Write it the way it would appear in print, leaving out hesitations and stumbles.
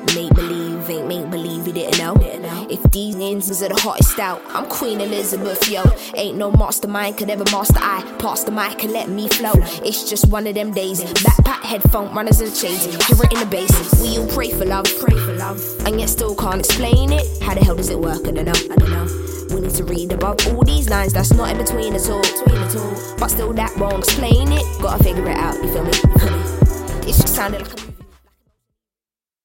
Make believe, ain't make believe, you didn't know. If these niggas are the hottest out, I'm Queen Elizabeth, yo. Ain't no mastermind could ever master I. Pass the mic and let me flow. It's just one of them days. Backpack, headphone, runners and shades. Hear it in the bass. We all pray for love, and yet still can't explain it. How the hell does it work? I don't know. We need to read above all these lines that's not in between at all. But still that won't explain it. Gotta figure it out, you feel me? It just sounded like a